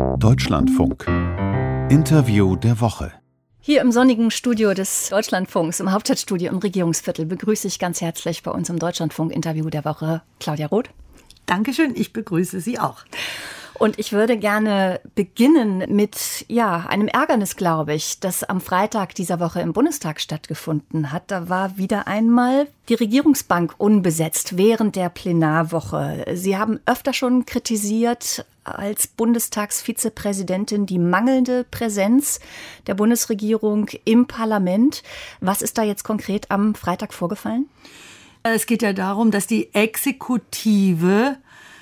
Deutschlandfunk. Interview der Woche. Hier im sonnigen Studio des Deutschlandfunks, im Hauptstadtstudio im Regierungsviertel, begrüße ich ganz herzlich bei uns im Deutschlandfunk-Interview der Woche Claudia Roth. Dankeschön, ich begrüße Sie auch. Und ich würde gerne beginnen mit einem Ärgernis, glaube ich, das am Freitag dieser Woche im Bundestag stattgefunden hat. Da war wieder einmal die Regierungsbank unbesetzt während der Plenarwoche. Sie haben öfter schon kritisiert als Bundestagsvizepräsidentin die mangelnde Präsenz der Bundesregierung im Parlament. Was ist da jetzt konkret am Freitag vorgefallen? Es geht ja darum, dass die Exekutive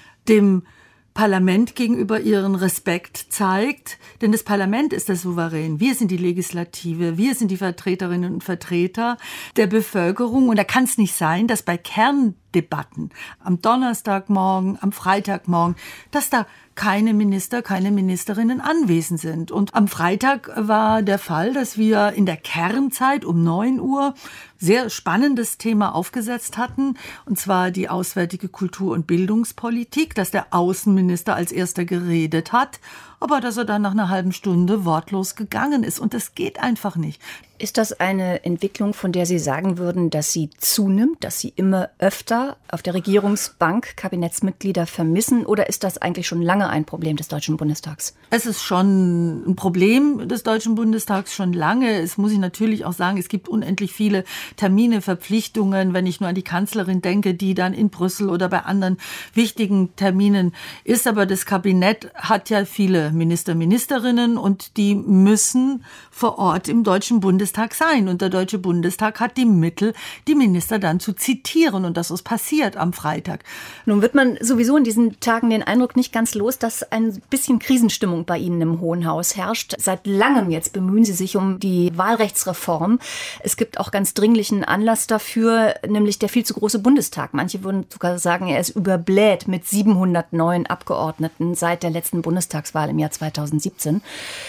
dem Parlament gegenüber ihren Respekt zeigt, denn das Parlament ist der Souverän. Wir sind die Legislative, wir sind die Vertreterinnen und Vertreter der Bevölkerung. Und da kann es nicht sein, dass bei Kerndebatten am Donnerstagmorgen, am Freitagmorgen, dass da keine Minister, keine Ministerinnen anwesend sind. Und am Freitag war der Fall, dass wir in der Kernzeit um 9 Uhr sehr spannendes Thema aufgesetzt hatten, und zwar die auswärtige Kultur- und Bildungspolitik, dass der Außenminister als erster geredet hat, aber dass er dann nach einer halben Stunde wortlos gegangen ist. Und das geht einfach nicht. Ist das eine Entwicklung, von der Sie sagen würden, dass sie zunimmt, dass Sie immer öfter auf der Regierungsbank Kabinettsmitglieder vermissen? Oder ist das eigentlich schon lange ein Problem des Deutschen Bundestags? Es ist schon ein Problem des Deutschen Bundestags schon lange. Es muss ich natürlich auch sagen, es gibt unendlich viele Termine, Verpflichtungen, wenn ich nur an die Kanzlerin denke, die dann in Brüssel oder bei anderen wichtigen Terminen ist. Aber das Kabinett hat ja viele Minister, Ministerinnen und die müssen vor Ort im Deutschen Bundestag sein. Und der Deutsche Bundestag hat die Mittel, die Minister dann zu zitieren. Und das ist passiert am Freitag. Nun wird man sowieso in diesen Tagen den Eindruck nicht ganz los, dass ein bisschen Krisenstimmung bei Ihnen im Hohen Haus herrscht. Seit langem jetzt bemühen Sie sich um die Wahlrechtsreform. Es gibt auch ganz dringlichen Anlass dafür, nämlich der viel zu große Bundestag. Manche würden sogar sagen, er ist überbläht mit 709 Abgeordneten seit der letzten Bundestagswahl im Jahr 2017.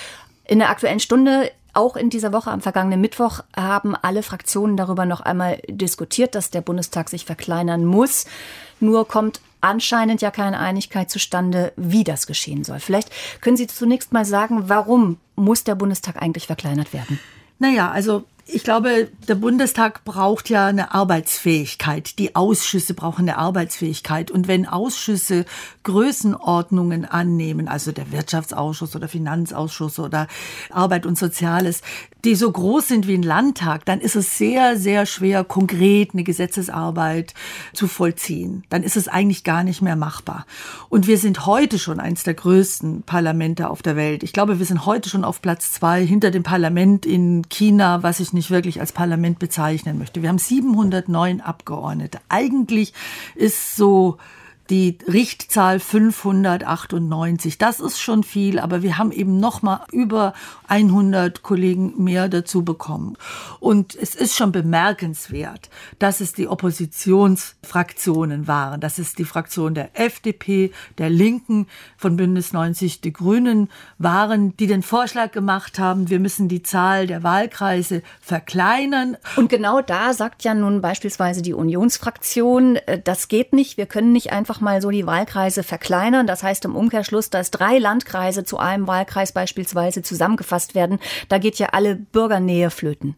In der Aktuellen Stunde, auch in dieser Woche am vergangenen Mittwoch, haben alle Fraktionen darüber noch einmal diskutiert, dass der Bundestag sich verkleinern muss. Nur kommt anscheinend ja keine Einigkeit zustande, wie das geschehen soll. Vielleicht können Sie zunächst mal sagen, warum muss der Bundestag eigentlich verkleinert werden? Naja, also ich glaube, der Bundestag braucht ja eine Arbeitsfähigkeit. Die Ausschüsse brauchen eine Arbeitsfähigkeit. Und wenn Ausschüsse Größenordnungen annehmen, also der Wirtschaftsausschuss oder Finanzausschuss oder Arbeit und Soziales, die so groß sind wie ein Landtag, dann ist es sehr, sehr schwer, konkret eine Gesetzesarbeit zu vollziehen. Dann ist es eigentlich gar nicht mehr machbar. Und wir sind heute schon eines der größten Parlamente auf der Welt. Ich glaube, wir sind heute schon auf Platz 2 hinter dem Parlament in China, was ich nicht wirklich als Parlament bezeichnen möchte. Wir haben 709 Abgeordnete. Eigentlich ist so die Richtzahl 598. Das ist schon viel, aber wir haben eben noch mal über 100 Kollegen mehr dazu bekommen. Und es ist schon bemerkenswert, dass es die Oppositionsfraktionen waren. Das ist die Fraktion der FDP, der Linken, von Bündnis 90 Die Grünen waren, die den Vorschlag gemacht haben, wir müssen die Zahl der Wahlkreise verkleinern. Und genau da sagt ja nun beispielsweise die Unionsfraktion, das geht nicht, wir können nicht einfach mal so die Wahlkreise verkleinern. Das heißt im Umkehrschluss, dass 3 Landkreise zu einem Wahlkreis beispielsweise zusammengefasst werden. Da geht ja alle Bürgernähe flöten.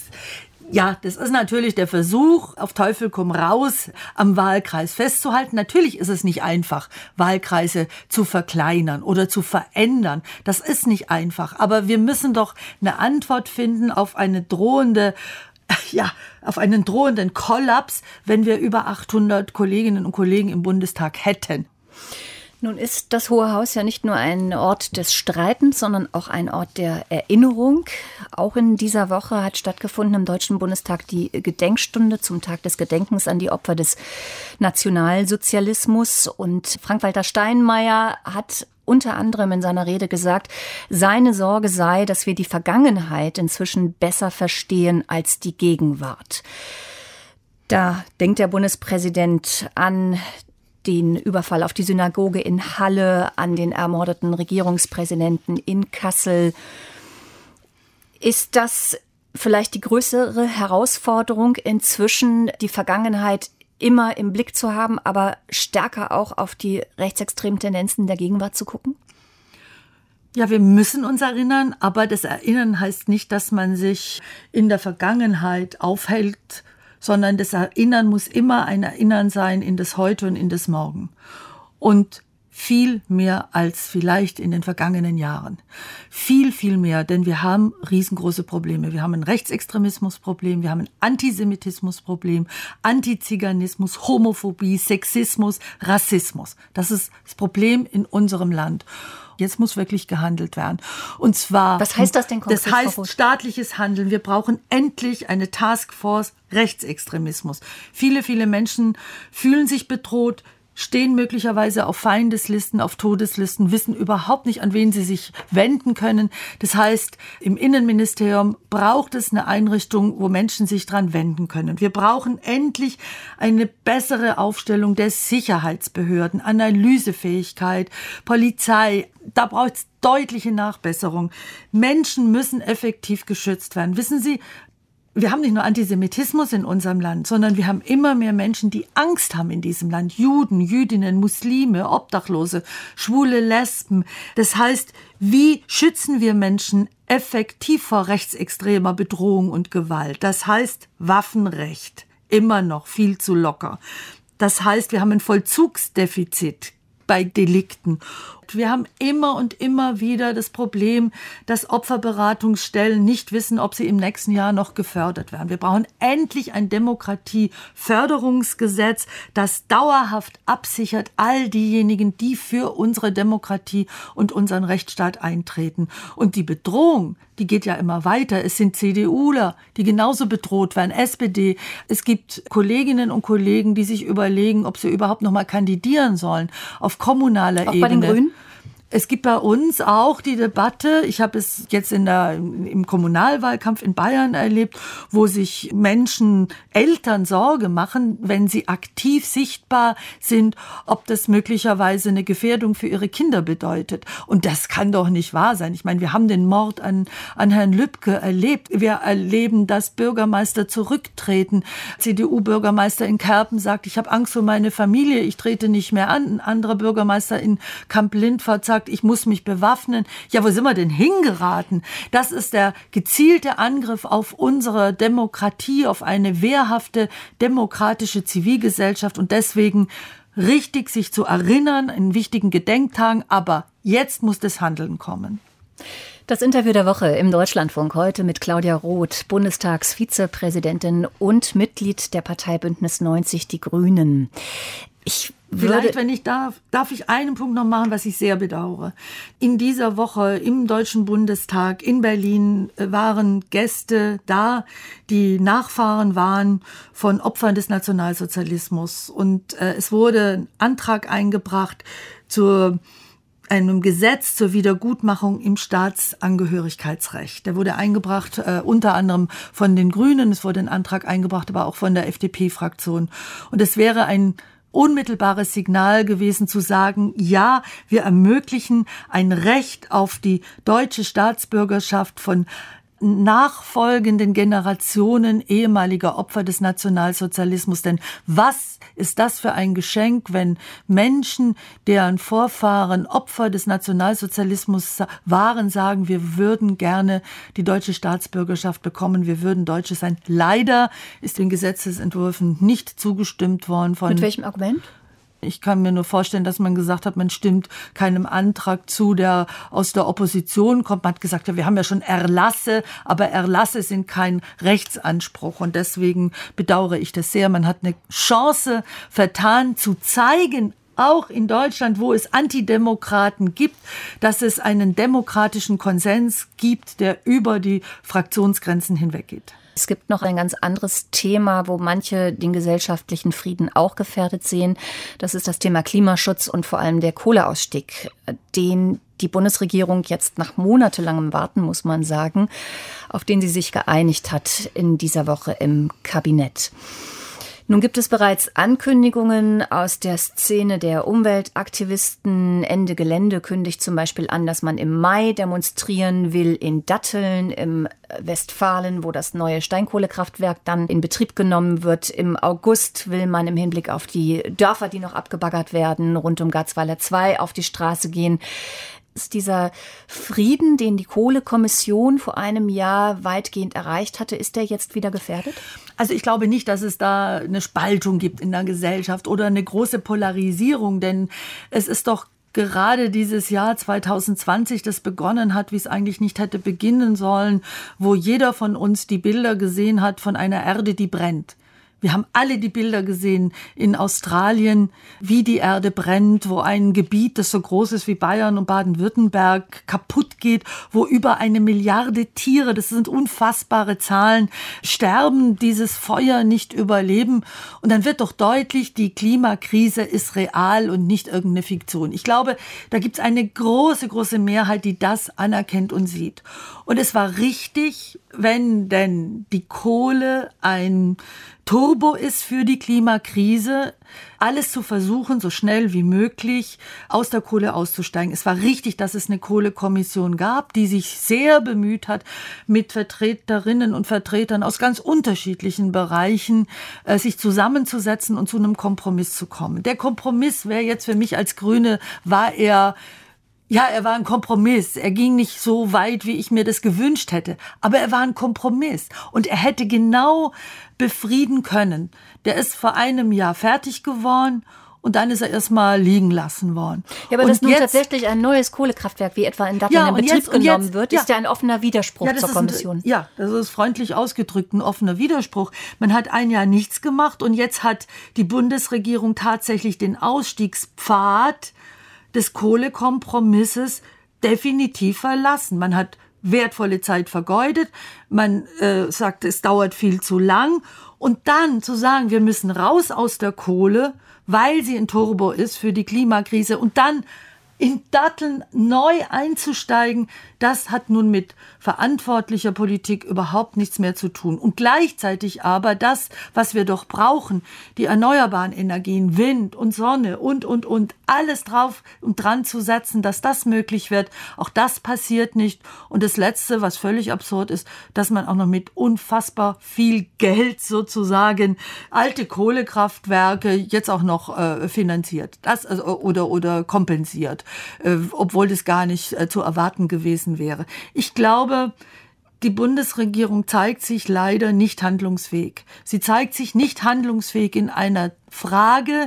Das ist natürlich der Versuch, auf Teufel komm raus, am Wahlkreis festzuhalten. Natürlich ist es nicht einfach, Wahlkreise zu verkleinern oder zu verändern. Das ist nicht einfach. Aber wir müssen doch eine Antwort finden auf einen drohenden Kollaps, wenn wir über 800 Kolleginnen und Kollegen im Bundestag hätten. Nun ist das Hohe Haus ja nicht nur ein Ort des Streitens, sondern auch ein Ort der Erinnerung. Auch in dieser Woche hat stattgefunden im Deutschen Bundestag die Gedenkstunde zum Tag des Gedenkens an die Opfer des Nationalsozialismus. Und Frank-Walter Steinmeier hat unter anderem in seiner Rede gesagt, seine Sorge sei, dass wir die Vergangenheit inzwischen besser verstehen als die Gegenwart. Da denkt der Bundespräsident an den Überfall auf die Synagoge in Halle, an den ermordeten Regierungspräsidenten in Kassel. Ist das vielleicht die größere Herausforderung, inzwischen die Vergangenheit immer im Blick zu haben, aber stärker auch auf die rechtsextremen Tendenzen der Gegenwart zu gucken? Ja, wir müssen uns erinnern, aber das Erinnern heißt nicht, dass man sich in der Vergangenheit aufhält, sondern das Erinnern muss immer ein Erinnern sein in das Heute und in das Morgen. Und viel mehr als vielleicht in den vergangenen Jahren. Viel, viel mehr, denn wir haben riesengroße Probleme. Wir haben ein Rechtsextremismusproblem, wir haben ein Antisemitismusproblem, Antiziganismus, Homophobie, Sexismus, Rassismus. Das ist das Problem in unserem Land. Jetzt muss wirklich gehandelt werden. Und zwar. Was heißt das denn konkret? Das heißt staatliches Handeln. Wir brauchen endlich eine Taskforce Rechtsextremismus. Viele, viele Menschen fühlen sich bedroht, stehen möglicherweise auf Feindeslisten, auf Todeslisten, wissen überhaupt nicht, an wen sie sich wenden können. Das heißt, im Innenministerium braucht es eine Einrichtung, wo Menschen sich dran wenden können. Wir brauchen endlich eine bessere Aufstellung der Sicherheitsbehörden, Analysefähigkeit, Polizei. Da braucht es deutliche Nachbesserung. Menschen müssen effektiv geschützt werden. Wissen Sie, wir haben nicht nur Antisemitismus in unserem Land, sondern wir haben immer mehr Menschen, die Angst haben in diesem Land. Juden, Jüdinnen, Muslime, Obdachlose, Schwule, Lesben. Das heißt, wie schützen wir Menschen effektiv vor rechtsextremer Bedrohung und Gewalt? Das heißt, Waffenrecht. Immer noch viel zu locker. Das heißt, wir haben ein Vollzugsdefizit bei Delikten. Wir haben immer und immer wieder das Problem, dass Opferberatungsstellen nicht wissen, ob sie im nächsten Jahr noch gefördert werden. Wir brauchen endlich ein Demokratieförderungsgesetz, das dauerhaft absichert all diejenigen, die für unsere Demokratie und unseren Rechtsstaat eintreten. Und die Bedrohung, die geht ja immer weiter. Es sind CDUler, die genauso bedroht werden, SPD. Es gibt Kolleginnen und Kollegen, die sich überlegen, ob sie überhaupt noch mal kandidieren sollen auf kommunaler Ebene. Auch bei den Grünen? Es gibt bei uns auch die Debatte, ich habe es jetzt im Kommunalwahlkampf in Bayern erlebt, wo sich Menschen, Eltern Sorge machen, wenn sie aktiv sichtbar sind, ob das möglicherweise eine Gefährdung für ihre Kinder bedeutet. Und das kann doch nicht wahr sein. Ich meine, wir haben den Mord an Herrn Lübcke erlebt. Wir erleben, dass Bürgermeister zurücktreten. CDU-Bürgermeister in Kerpen sagt, ich habe Angst um meine Familie, ich trete nicht mehr an. Ein anderer Bürgermeister in Kamp-Lindfort sagt, ich muss mich bewaffnen. Ja, wo sind wir denn hingeraten? Das ist der gezielte Angriff auf unsere Demokratie, auf eine wehrhafte demokratische Zivilgesellschaft und deswegen richtig, sich zu erinnern, in wichtigen Gedenktagen, aber jetzt muss das Handeln kommen. Das Interview der Woche im Deutschlandfunk heute mit Claudia Roth, Bundestagsvizepräsidentin und Mitglied der Partei Bündnis 90 Die Grünen. Vielleicht, wenn ich darf ich einen Punkt noch machen, was ich sehr bedauere. In dieser Woche im Deutschen Bundestag in Berlin waren Gäste da, die Nachfahren waren von Opfern des Nationalsozialismus. Und es wurde ein Antrag eingebracht zu einem Gesetz zur Wiedergutmachung im Staatsangehörigkeitsrecht. Der wurde eingebracht unter anderem von den Grünen. Es wurde ein Antrag eingebracht, aber auch von der FDP-Fraktion. Und es wäre ein unmittelbares Signal gewesen zu sagen, ja, wir ermöglichen ein Recht auf die deutsche Staatsbürgerschaft von nachfolgenden Generationen ehemaliger Opfer des Nationalsozialismus. Denn was ist das für ein Geschenk, wenn Menschen, deren Vorfahren Opfer des Nationalsozialismus waren, sagen, wir würden gerne die deutsche Staatsbürgerschaft bekommen, wir würden Deutsche sein. Leider ist den Gesetzesentwürfen nicht zugestimmt worden. Mit welchem Argument? Ich kann mir nur vorstellen, dass man gesagt hat, man stimmt keinem Antrag zu, der aus der Opposition kommt. Man hat gesagt, ja, wir haben ja schon Erlasse, aber Erlasse sind kein Rechtsanspruch. Und deswegen bedauere ich das sehr. Man hat eine Chance vertan, zu zeigen, auch in Deutschland, wo es Antidemokraten gibt, dass es einen demokratischen Konsens gibt, der über die Fraktionsgrenzen hinweggeht. Es gibt noch ein ganz anderes Thema, wo manche den gesellschaftlichen Frieden auch gefährdet sehen. Das ist das Thema Klimaschutz und vor allem der Kohleausstieg, den die Bundesregierung jetzt nach monatelangem Warten, muss man sagen, auf den sie sich geeinigt hat in dieser Woche im Kabinett. Nun gibt es bereits Ankündigungen aus der Szene der Umweltaktivisten. Ende Gelände kündigt zum Beispiel an, dass man im Mai demonstrieren will in Datteln im Westfalen, wo das neue Steinkohlekraftwerk dann in Betrieb genommen wird. Im August will man im Hinblick auf die Dörfer, die noch abgebaggert werden, rund um Garzweiler 2 auf die Straße gehen. Ist dieser Frieden, den die Kohlekommission vor einem Jahr weitgehend erreicht hatte, ist der jetzt wieder gefährdet? Also ich glaube nicht, dass es da eine Spaltung gibt in der Gesellschaft oder eine große Polarisierung, denn es ist doch gerade dieses Jahr 2020, das begonnen hat, wie es eigentlich nicht hätte beginnen sollen, wo jeder von uns die Bilder gesehen hat von einer Erde, die brennt. Wir haben alle die Bilder gesehen in Australien, wie die Erde brennt, wo ein Gebiet, das so groß ist wie Bayern und Baden-Württemberg, kaputt geht, wo über 1 Milliarde Tiere, das sind unfassbare Zahlen, sterben, dieses Feuer nicht überleben. Und dann wird doch deutlich, die Klimakrise ist real und nicht irgendeine Fiktion. Ich glaube, da gibt es eine große, große Mehrheit, die das anerkennt und sieht. Und es war richtig, wenn denn die Kohle ein Turbo ist für die Klimakrise, alles zu versuchen, so schnell wie möglich aus der Kohle auszusteigen. Es war richtig, dass es eine Kohlekommission gab, die sich sehr bemüht hat, mit Vertreterinnen und Vertretern aus ganz unterschiedlichen Bereichen sich zusammenzusetzen und zu einem Kompromiss zu kommen. Der Kompromiss wäre jetzt für mich als Grüne, er war ein Kompromiss. Er ging nicht so weit, wie ich mir das gewünscht hätte. Aber er war ein Kompromiss. Und er hätte genau befrieden können. Der ist vor einem Jahr fertig geworden und dann ist er erstmal liegen lassen worden. Ja, aber dass nun tatsächlich ein neues Kohlekraftwerk, wie etwa in Datteln, in Betrieb genommen wird, ist ja ein offener Widerspruch zur Kommission. Das ist freundlich ausgedrückt ein offener Widerspruch. Man hat ein Jahr nichts gemacht und jetzt hat die Bundesregierung tatsächlich den Ausstiegspfad des Kohlekompromisses definitiv verlassen. Man hat wertvolle Zeit vergeudet, man sagt, es dauert viel zu lang. Und dann zu sagen, wir müssen raus aus der Kohle, weil sie ein Turbo ist für die Klimakrise und dann in Datteln neu einzusteigen, das hat nun mit verantwortlicher Politik überhaupt nichts mehr zu tun. Und gleichzeitig aber das, was wir doch brauchen, die erneuerbaren Energien, Wind und Sonne und, alles drauf und dran zu setzen, dass das möglich wird, auch das passiert nicht. Und das Letzte, was völlig absurd ist, dass man auch noch mit unfassbar viel Geld sozusagen alte Kohlekraftwerke jetzt auch noch finanziert, das oder kompensiert. Obwohl das gar nicht zu erwarten gewesen wäre. Ich glaube, die Bundesregierung zeigt sich leider nicht handlungsfähig. Sie zeigt sich nicht handlungsfähig in einer Frage,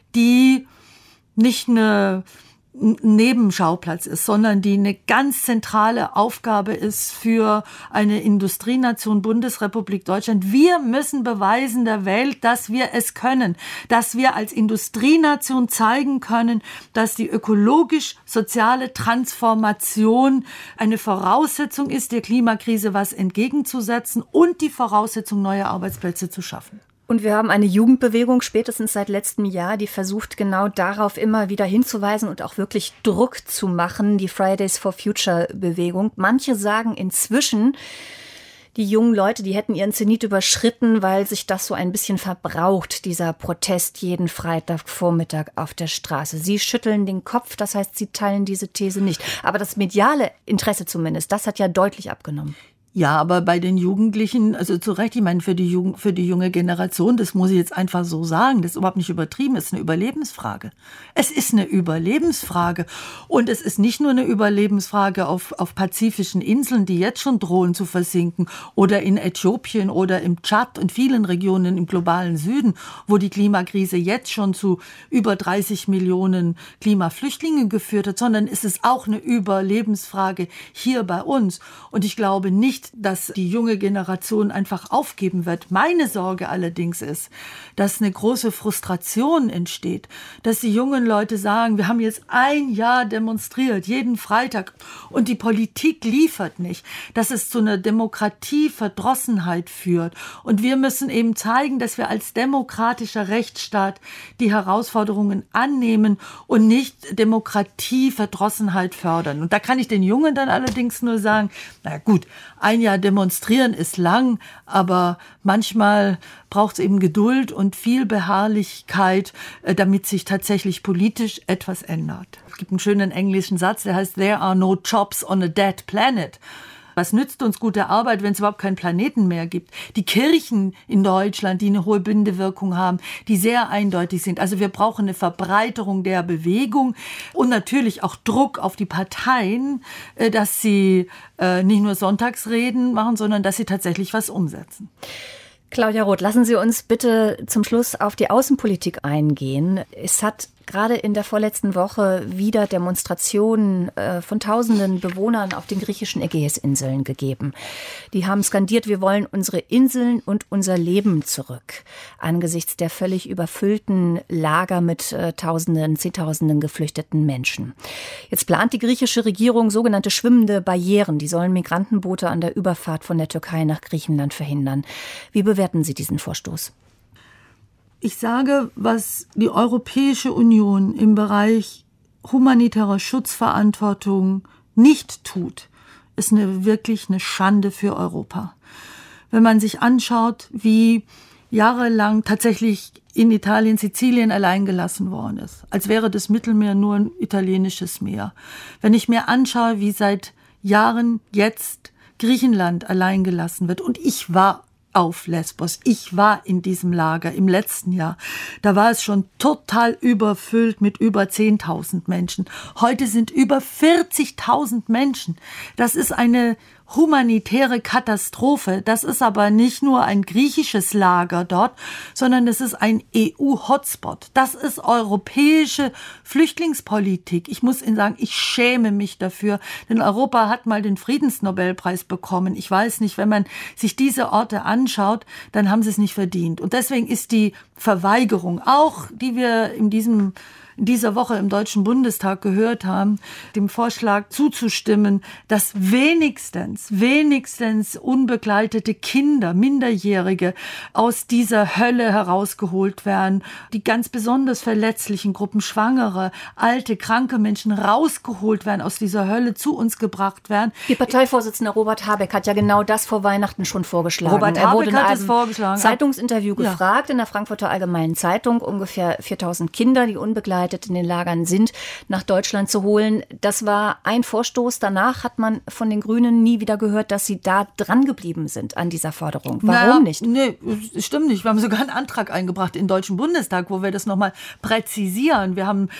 die nicht ein Nebenschauplatz ist, sondern die eine ganz zentrale Aufgabe ist für eine Industrienation Bundesrepublik Deutschland. Wir müssen beweisen der Welt, dass wir es können, dass wir als Industrienation zeigen können, dass die ökologisch-soziale Transformation eine Voraussetzung ist, der Klimakrise was entgegenzusetzen und die Voraussetzung, neue Arbeitsplätze zu schaffen. Und wir haben eine Jugendbewegung spätestens seit letztem Jahr, die versucht genau darauf immer wieder hinzuweisen und auch wirklich Druck zu machen, die Fridays for Future Bewegung. Manche sagen inzwischen, die jungen Leute, die hätten ihren Zenit überschritten, weil sich das so ein bisschen verbraucht, dieser Protest jeden Freitagvormittag auf der Straße. Sie schütteln den Kopf, das heißt, Sie teilen diese These nicht. Aber das mediale Interesse zumindest, das hat ja deutlich abgenommen. Ja, aber bei den Jugendlichen, also zu Recht, ich meine, für die junge Generation, das muss ich jetzt einfach so sagen, das ist überhaupt nicht übertrieben, es ist eine Überlebensfrage. Es ist eine Überlebensfrage. Und es ist nicht nur eine Überlebensfrage auf pazifischen Inseln, die jetzt schon drohen zu versinken, oder in Äthiopien oder im Tschad und vielen Regionen im globalen Süden, wo die Klimakrise jetzt schon zu über 30 Millionen Klimaflüchtlingen geführt hat, sondern es ist auch eine Überlebensfrage hier bei uns. Und ich glaube nicht, dass die junge Generation einfach aufgeben wird. Meine Sorge allerdings ist, dass eine große Frustration entsteht, dass die jungen Leute sagen, wir haben jetzt ein Jahr demonstriert, jeden Freitag, und die Politik liefert nicht, dass es zu einer Demokratieverdrossenheit führt. Und wir müssen eben zeigen, dass wir als demokratischer Rechtsstaat die Herausforderungen annehmen und nicht Demokratieverdrossenheit fördern. Und da kann ich den Jungen dann allerdings nur sagen, na gut, ein Jahr demonstrieren ist lang, aber manchmal braucht es eben Geduld und viel Beharrlichkeit, damit sich tatsächlich politisch etwas ändert. Es gibt einen schönen englischen Satz, der heißt, "There are no jobs on a dead planet." Was nützt uns gute Arbeit, wenn es überhaupt keinen Planeten mehr gibt? Die Kirchen in Deutschland, die eine hohe Bindewirkung haben, die sehr eindeutig sind. Also wir brauchen eine Verbreiterung der Bewegung und natürlich auch Druck auf die Parteien, dass sie nicht nur Sonntagsreden machen, sondern dass sie tatsächlich was umsetzen. Claudia Roth, lassen Sie uns bitte zum Schluss auf die Außenpolitik eingehen. Es hat gerade in der vorletzten Woche wieder Demonstrationen von tausenden Bewohnern auf den griechischen Ägäisinseln gegeben. Die haben skandiert, wir wollen unsere Inseln und unser Leben zurück. Angesichts der völlig überfüllten Lager mit Tausenden, Zehntausenden geflüchteten Menschen. Jetzt plant die griechische Regierung sogenannte schwimmende Barrieren. Die sollen Migrantenboote an der Überfahrt von der Türkei nach Griechenland verhindern. Wie bewerten Sie diesen Vorstoß? Ich sage, was die Europäische Union im Bereich humanitärer Schutzverantwortung nicht tut, ist wirklich eine Schande für Europa. Wenn man sich anschaut, wie jahrelang tatsächlich in Italien, Sizilien allein gelassen worden ist, als wäre das Mittelmeer nur ein italienisches Meer. Wenn ich mir anschaue, wie seit Jahren jetzt Griechenland allein gelassen wird, und ich war auf Lesbos. Ich war in diesem Lager im letzten Jahr. Da war es schon total überfüllt mit über 10.000 Menschen. Heute sind über 40.000 Menschen. Das ist eine humanitäre Katastrophe. Das ist aber nicht nur ein griechisches Lager dort, sondern das ist ein EU-Hotspot. Das ist europäische Flüchtlingspolitik. Ich muss Ihnen sagen, ich schäme mich dafür, denn Europa hat mal den Friedensnobelpreis bekommen. Ich weiß nicht, wenn man sich diese Orte anschaut, dann haben sie es nicht verdient. Und deswegen ist die Verweigerung, auch die wir in dieser Woche im Deutschen Bundestag gehört haben, dem Vorschlag zuzustimmen, dass wenigstens unbegleitete Kinder, Minderjährige aus dieser Hölle herausgeholt werden, die ganz besonders verletzlichen Gruppen, Schwangere, alte, kranke Menschen rausgeholt werden, aus dieser Hölle zu uns gebracht werden. Die Parteivorsitzende Robert Habeck hat ja genau das vor Weihnachten schon vorgeschlagen. Robert Habeck hat es vorgeschlagen. Zeitungsinterview gefragt in der Frankfurter Allgemeinen Zeitung, ungefähr 4.000 Kinder, die unbegleitet in den Lagern sind, nach Deutschland zu holen. Das war ein Vorstoß. Danach hat man von den Grünen nie wieder gehört, dass sie da dran geblieben sind an dieser Forderung. Warum nicht? Nee, stimmt nicht. Wir haben sogar einen Antrag eingebracht im Deutschen Bundestag, wo wir das nochmal präzisieren.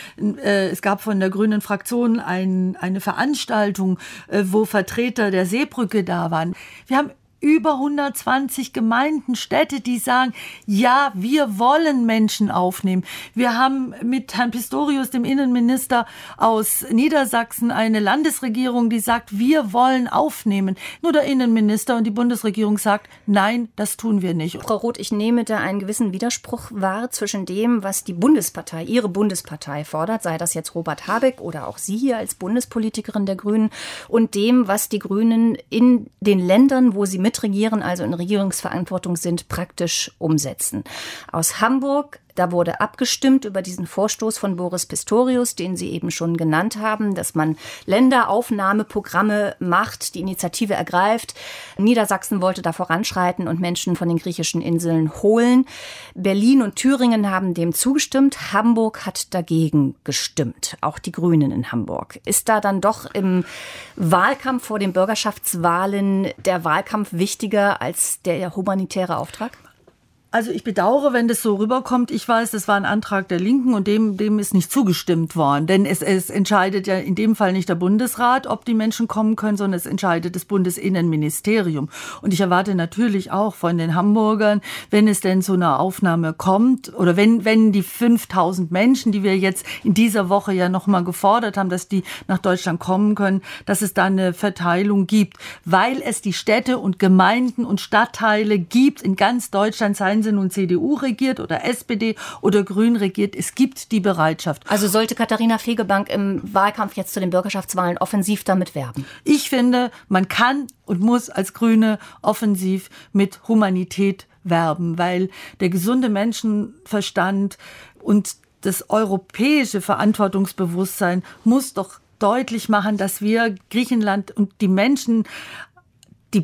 Es gab von der Grünen Fraktion eine Veranstaltung, wo Vertreter der Seebrücke da waren. Wir haben über 120 Gemeinden, Städte, die sagen, ja, wir wollen Menschen aufnehmen. Wir haben mit Herrn Pistorius, dem Innenminister aus Niedersachsen, eine Landesregierung, die sagt, wir wollen aufnehmen. Nur der Innenminister und die Bundesregierung sagt, nein, das tun wir nicht. Frau Roth, ich nehme da einen gewissen Widerspruch wahr zwischen dem, was die Bundespartei, Ihre Bundespartei fordert, sei das jetzt Robert Habeck oder auch Sie hier als Bundespolitikerin der Grünen, und dem, was die Grünen in den Ländern, wo sie mitregieren, also in Regierungsverantwortung sind, praktisch umsetzen. Aus Hamburg, da wurde abgestimmt über diesen Vorstoß von Boris Pistorius, den Sie eben schon genannt haben, dass man Länderaufnahmeprogramme macht, die Initiative ergreift. Niedersachsen wollte da voranschreiten und Menschen von den griechischen Inseln holen. Berlin und Thüringen haben dem zugestimmt. Hamburg hat dagegen gestimmt. Auch die Grünen in Hamburg. Ist da dann doch im Wahlkampf vor den Bürgerschaftswahlen der Wahlkampf wichtiger als der humanitäre Auftrag? Also ich bedauere, wenn das so rüberkommt. Ich weiß, das war ein Antrag der Linken und dem ist nicht zugestimmt worden. Denn es entscheidet ja in dem Fall nicht der Bundesrat, ob die Menschen kommen können, sondern es entscheidet das Bundesinnenministerium. Und ich erwarte natürlich auch von den Hamburgern, wenn es denn zu einer Aufnahme kommt oder wenn die 5.000 Menschen, die wir jetzt in dieser Woche ja nochmal gefordert haben, dass die nach Deutschland kommen können, dass es da eine Verteilung gibt. Weil es die Städte und Gemeinden und Stadtteile gibt in ganz Deutschland, seien sie nun CDU regiert oder SPD oder Grün regiert, es gibt die Bereitschaft. Also sollte Katharina Fegebank im Wahlkampf jetzt zu den Bürgerschaftswahlen offensiv damit werben? Ich finde, man kann und muss als Grüne offensiv mit Humanität werben, weil der gesunde Menschenverstand und das europäische Verantwortungsbewusstsein muss doch deutlich machen, dass wir Griechenland und die Menschen, die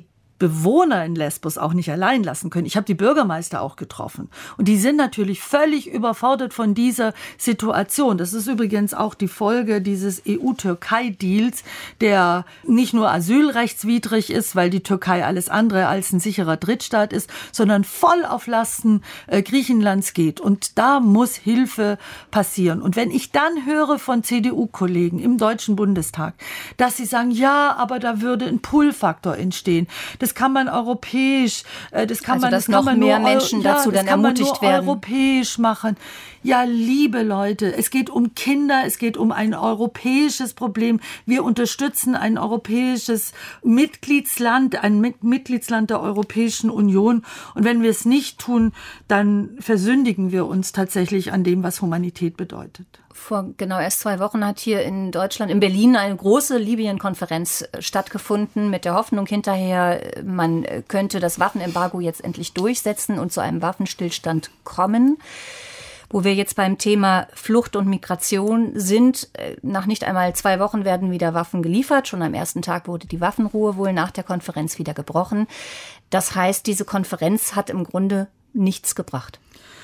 Bewohner in Lesbos auch nicht allein lassen können. Ich habe die Bürgermeister auch getroffen. Und die sind natürlich völlig überfordert von dieser Situation. Das ist übrigens auch die Folge dieses EU-Türkei-Deals, der nicht nur asylrechtswidrig ist, weil die Türkei alles andere als ein sicherer Drittstaat ist, sondern voll auf Lasten Griechenlands geht. Und da muss Hilfe passieren. Und wenn ich dann höre von CDU-Kollegen im Deutschen Bundestag, dass sie sagen, ja, aber da würde ein Pull-Faktor entstehen. Das kann man europäisch, dass noch mehr Menschen dazu dann ermutigt werden. Europäisch machen. Ja, liebe Leute, es geht um Kinder, es geht um ein europäisches Problem. Wir unterstützen ein europäisches Mitgliedsland, ein Mitgliedsland der Europäischen Union. Und wenn wir es nicht tun, dann versündigen wir uns tatsächlich an dem, was Humanität bedeutet. Vor genau erst 2 Wochen hat hier in Deutschland, in Berlin, eine große Libyen-Konferenz stattgefunden mit der Hoffnung hinterher, man könnte das Waffenembargo jetzt endlich durchsetzen und zu einem Waffenstillstand kommen. Wo wir jetzt beim Thema Flucht und Migration sind, nach nicht einmal 2 Wochen werden wieder Waffen geliefert. Schon am ersten Tag wurde die Waffenruhe wohl nach der Konferenz wieder gebrochen. Das heißt, diese Konferenz hat im Grunde nichts gebracht.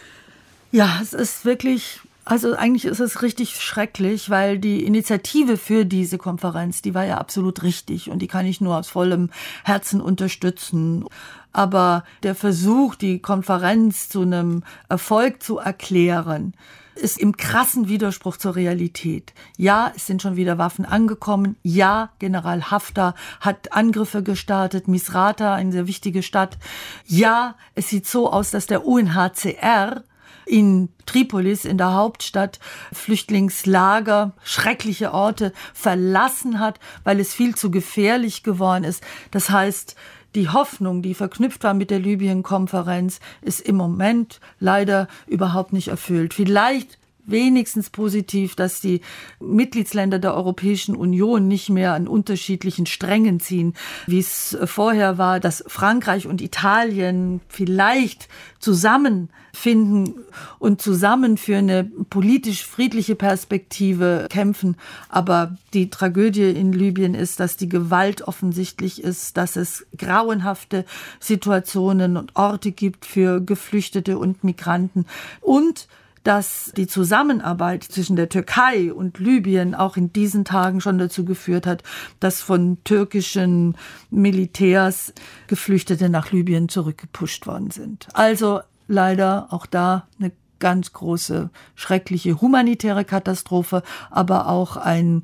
Ja, es ist wirklich... Also eigentlich ist es richtig schrecklich, weil die Initiative für diese Konferenz, die war ja absolut richtig und die kann ich nur aus vollem Herzen unterstützen. Aber der Versuch, die Konferenz zu einem Erfolg zu erklären, ist im krassen Widerspruch zur Realität. Ja, es sind schon wieder Waffen angekommen. Ja, General Haftar hat Angriffe gestartet. Misrata, eine sehr wichtige Stadt. Ja, es sieht so aus, dass der UNHCR in Tripolis, in der Hauptstadt, Flüchtlingslager, schreckliche Orte verlassen hat, weil es viel zu gefährlich geworden ist. Das heißt, die Hoffnung, die verknüpft war mit der Libyen-Konferenz, ist im Moment leider überhaupt nicht erfüllt. Vielleicht wenigstens positiv, dass die Mitgliedsländer der Europäischen Union nicht mehr an unterschiedlichen Strängen ziehen, wie es vorher war, dass Frankreich und Italien vielleicht zusammenfinden und zusammen für eine politisch friedliche Perspektive kämpfen. Aber die Tragödie in Libyen ist, dass die Gewalt offensichtlich ist, dass es grauenhafte Situationen und Orte gibt für Geflüchtete und Migranten und dass die Zusammenarbeit zwischen der Türkei und Libyen auch in diesen Tagen schon dazu geführt hat, dass von türkischen Militärs Geflüchtete nach Libyen zurückgepusht worden sind. Also leider auch da eine ganz große, schreckliche humanitäre Katastrophe, aber auch ein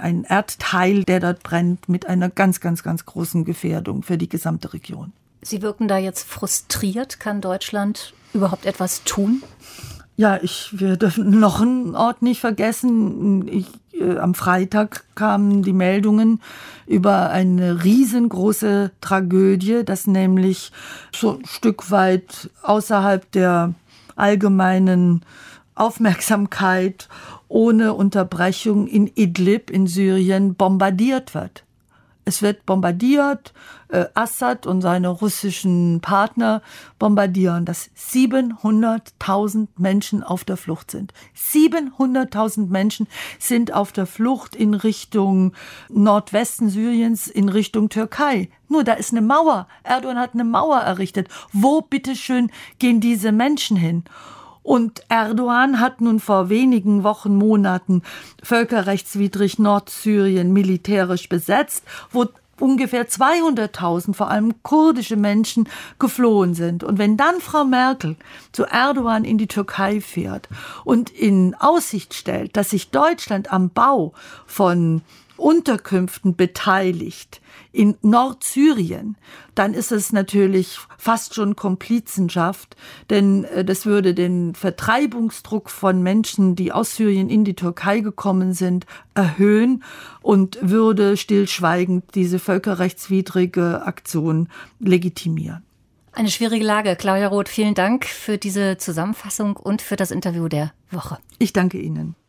Erdteil, der dort brennt, mit einer ganz, ganz, ganz großen Gefährdung für die gesamte Region. Sie wirken da jetzt frustriert. Kann Deutschland überhaupt etwas tun? Ja, wir dürfen noch einen Ort nicht vergessen. Am Freitag kamen die Meldungen über eine riesengroße Tragödie, dass nämlich so ein Stück weit außerhalb der allgemeinen Aufmerksamkeit ohne Unterbrechung in Idlib in Syrien bombardiert wird. Es wird bombardiert, Assad und seine russischen Partner bombardieren, dass 700.000 Menschen auf der Flucht sind. 700.000 Menschen sind auf der Flucht in Richtung Nordwesten Syriens, in Richtung Türkei. Nur da ist eine Mauer. Erdogan hat eine Mauer errichtet. Wo bitteschön gehen diese Menschen hin? Und Erdogan hat nun vor wenigen Wochen, Monaten völkerrechtswidrig Nordsyrien militärisch besetzt, wo ungefähr 200.000, vor allem kurdische Menschen, geflohen sind. Und wenn dann Frau Merkel zu Erdogan in die Türkei fährt und in Aussicht stellt, dass sich Deutschland am Bau von Unterkünften beteiligt in Nordsyrien, dann ist es natürlich fast schon Komplizenschaft, denn das würde den Vertreibungsdruck von Menschen, die aus Syrien in die Türkei gekommen sind, erhöhen und würde stillschweigend diese völkerrechtswidrige Aktion legitimieren. Eine schwierige Lage. Claudia Roth, vielen Dank für diese Zusammenfassung und für das Interview der Woche. Ich danke Ihnen.